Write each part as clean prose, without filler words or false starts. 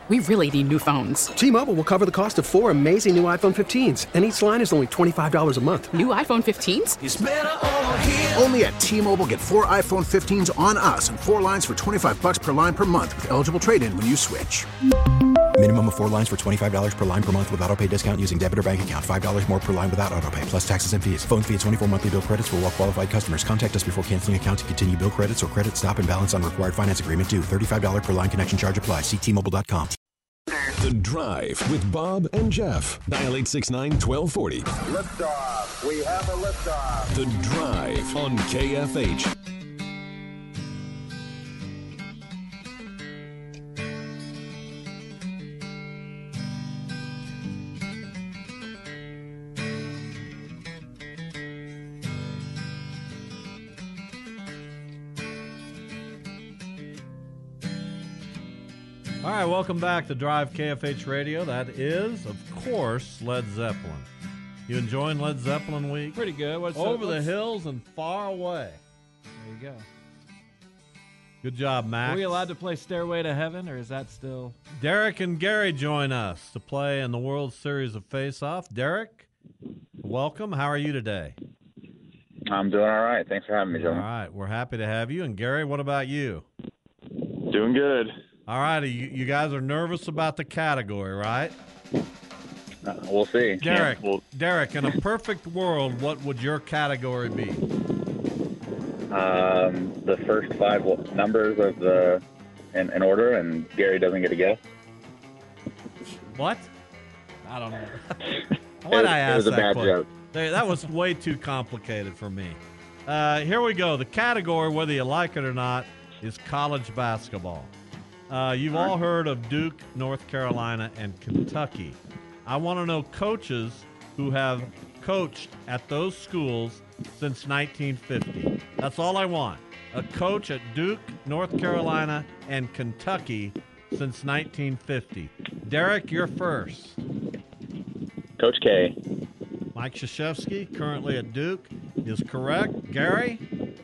We really need new phones. T-Mobile will cover the cost of 4 amazing new iPhone 15s, and each line is only $25 a month. New iPhone 15s? It's better over here. Only at T-Mobile, get 4 iPhone 15s on us and 4 lines for $25 per line per month with eligible trade-in when you switch. Minimum of 4 lines for $25 per line per month with autopay discount using debit or bank account. $5 more per line without autopay, plus taxes and fees. Phone fee at 24 monthly bill credits for well-qualified customers. Contact us before canceling account to continue bill credits or credit stop and balance on required finance agreement due. $35 per line connection charge applies. See T-Mobile.com. The Drive with Bob and Jeff. Dial 869-1240. Liftoff. We have a liftoff. The Drive on KFH. All right, welcome back to Drive KFH Radio. That is, of course, Led Zeppelin. You enjoying Led Zeppelin week? Pretty good. Over the hills and far away. There you go. Good job, Max. Are we allowed to play Stairway to Heaven, or is that still... Derek and Gary join us to play in the World Series of Face-Off. Derek, welcome. How are you today? I'm doing all right. Thanks for having me, Joe. All right, we're happy to have you. And Gary, what about you? Doing good. All right, you guys are nervous about the category, right? We'll see. Derek, in a perfect world, what would your category be? The first 5 numbers of the in order, and Gary doesn't get a guess. What? I don't know. Why'd I ask that? It was a bad question? joke. That was way too complicated for me. Here we go. The category, whether you like it or not, is college basketball. You've all heard of Duke, North Carolina, and Kentucky. I want to know coaches who have coached at those schools since 1950. That's all I want. A coach at Duke, North Carolina, and Kentucky since 1950. Derek, you're first. Coach K. Mike Krzyzewski, currently at Duke, is correct. Gary?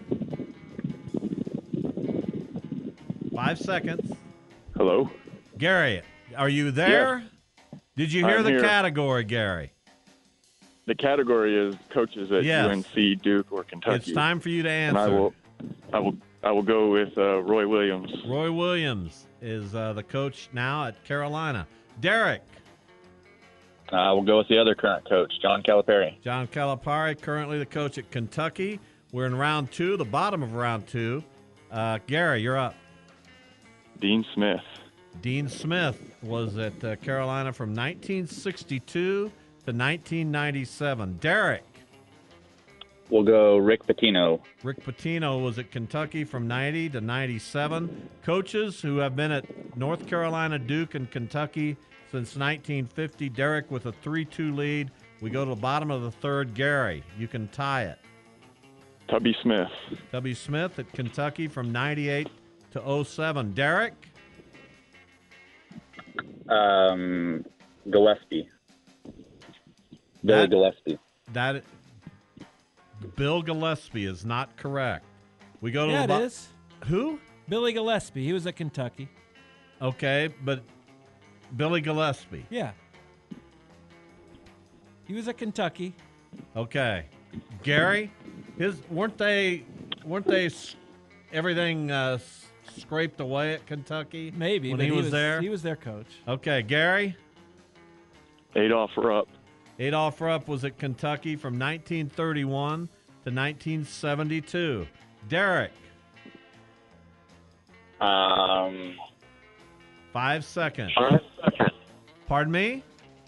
5 seconds. Hello? Gary, are you there? Yes. Did you hear I'm the here. category, Gary? The category is coaches at Yes. UNC, Duke, or Kentucky. It's time for you to answer. And I will go with Roy Williams. Roy Williams is the coach now at Carolina. Derek. We'll go with the other current coach, John Calipari. John Calipari, currently the coach at Kentucky. We're in round 2, the bottom of round 2. Gary, you're up. Dean Smith. Dean Smith was at Carolina from 1962 to 1997. Derek. We'll go Rick Pitino. Rick Pitino was at Kentucky from 90 to 97. Coaches who have been at North Carolina, Duke, and Kentucky since 1950. Derek with a 3-2 lead. We go to the bottom of the third. Gary, you can tie it. Tubby Smith. Tubby Smith at Kentucky from 98 to 07. Derek? Gillespie. Billy Gillespie. Bill Gillespie is not correct. We go to it is. Who? Billy Gillespie. He was at Kentucky. Okay, but Billy Gillespie. Yeah. He was at Kentucky. Okay. Gary, weren't they everything scraped away at Kentucky? Maybe, when but he was there. He was their coach. Okay, Gary. Adolph Rupp. Adolph Rupp was at Kentucky from 1931 to 1972. Derek. 5 seconds. 5 seconds. Pardon me?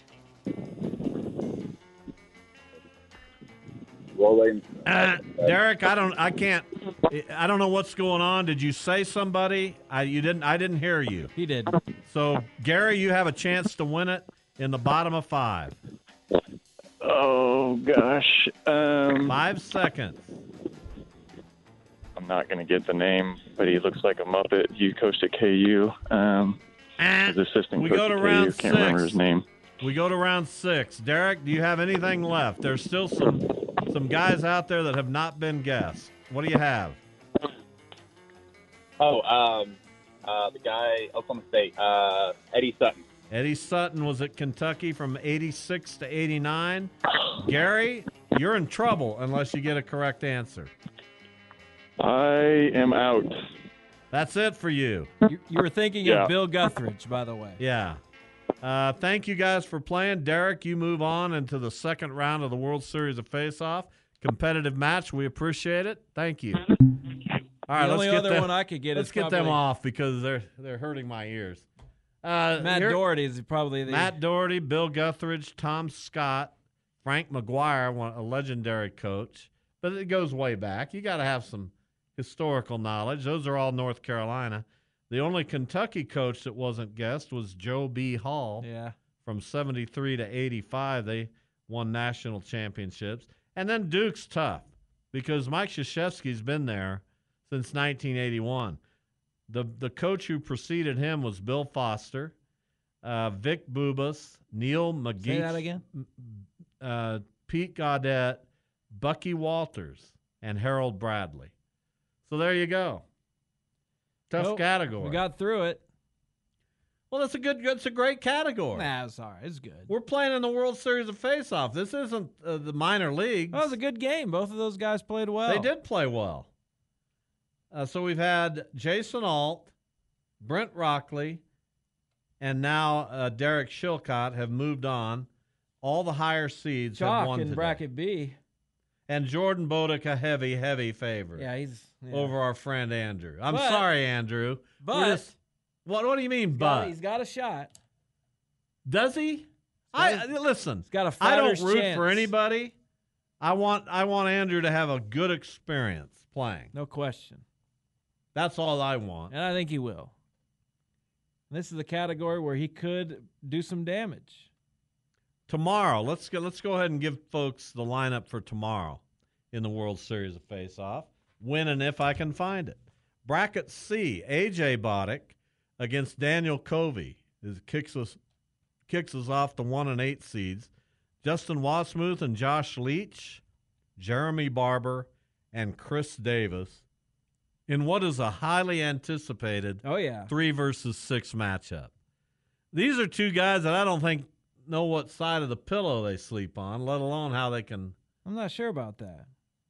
Derek, I don't know what's going on. Did you say somebody? I didn't hear you. He did. So, Gary, you have a chance to win it in the bottom of 5. Oh, gosh. 5 seconds. I'm not going to get the name, but he looks like a Muppet. He coached at KU. His assistant We coach go to at round KU. Can't remember his name. We go to round 6. Derek, do you have anything left? There's still some guys out there that have not been guessed. What do you have? I The guy, Oklahoma State, Eddie Sutton. Eddie Sutton was at Kentucky from 86 to 89. Gary, you're in trouble unless you get a correct answer. I am out. That's it for you. You were thinking of Bill Guthridge, by the way. Yeah. Thank you guys for playing. Derek, you move on into the second round of the World Series of Face-Off. Competitive match. We appreciate it. Thank you. All right, the only other one I could get let's is get them off because they're hurting my ears. Matt Doherty is probably the Matt Doherty, Bill Guthridge, Tom Scott, Frank McGuire, a legendary coach. But it goes way back. You got to have some historical knowledge. Those are all North Carolina. The only Kentucky coach that wasn't guessed was Joe B. Hall. Yeah. From 73 to 85, they won national championships. And then Duke's tough because Mike Krzyzewski's been there since 1981. The coach who preceded him was Bill Foster, Vic Bubas, Neil McGee. Say that again? Pete Gaudet, Bucky Walters, and Harold Bradley. So there you go. Tough category. We got through it. Well, that's a great category. Nah, it's all right. It's good. We're playing in the World Series of Face-Off. This isn't the minor leagues. That was a good game. Both of those guys played well. They did play well. So we've had Jason Alt, Brent Rockley, and now Derek Shilcott have moved on. All the higher seeds have won in today. bracket B. And Jordan Bodick, a heavy favorite. Yeah, he's over our friend Andrew. I'm sorry, Andrew. But what do you mean, but? He's got a shot. Does he? Listen. He's got a I don't fighter's root chance. for anybody. I want Andrew to have a good experience playing. No question. That's all I want. And I think he will. This is the category where he could do some damage. Tomorrow, let's go ahead and give folks the lineup for tomorrow in the World Series of Face-Off. When and if I can find it. Bracket C, A.J. Bodick against Daniel Covey. Kicks us off the 1 and 8 seeds. Justin Wasmuth and Josh Leach, Jeremy Barber, and Chris Davis in what is a highly anticipated 3 versus 6 matchup. These are two guys that I don't think know what side of the pillow they sleep on, let alone how they can. I'm not sure about that.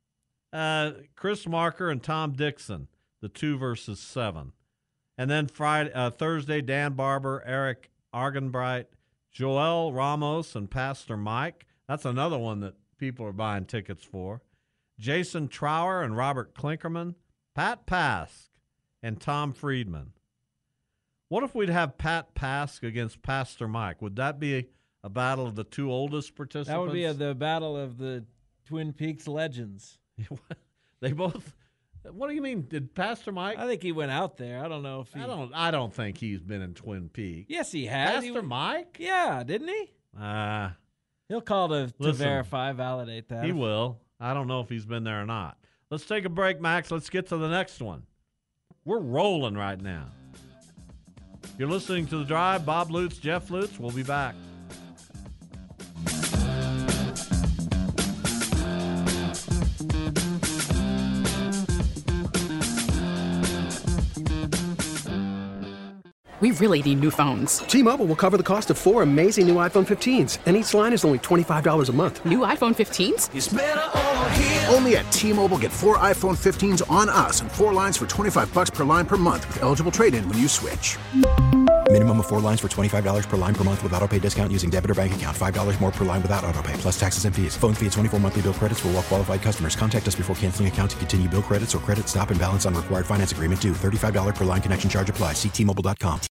Chris Marker and Tom Dixon, the 2 versus 7. And then Thursday, Dan Barber, Eric Argenbright, Joel Ramos, and Pastor Mike. That's another one that people are buying tickets for. Jason Trower and Robert Klinkerman, Pat Pask, and Tom Friedman. What if we'd have Pat Pask against Pastor Mike? Would that be a battle of the 2 oldest participants? That would be the battle of the Twin Peaks legends. They both. What do you mean? Did Pastor Mike? I think he went out there. I don't know if he. I don't think he's been in Twin Peaks. Yes, he has. Pastor Mike? Yeah, didn't he? He'll call to verify, validate that. He will. I don't know if he's been there or not. Let's take a break, Max. Let's get to the next one. We're rolling right now. You're listening to The Drive. Bob Lutz, Jeff Lutz. We'll be back. We really need new phones. T-Mobile will cover the cost of 4 amazing new iPhone 15s, and each line is only $25 a month. New iPhone 15s? It's better over here. Only at T-Mobile, get 4 iPhone 15s on us and 4 lines for $25 per line per month with eligible trade-in when you switch. Minimum of 4 lines for $25 per line per month with autopay discount using debit or bank account. $5 more per line without autopay, plus taxes and fees. Phone fee at 24 monthly bill credits for well-qualified customers. Contact us before canceling account to continue bill credits or credit stop and balance on required finance agreement due. $35 per line connection charge applies. See T-Mobile.com.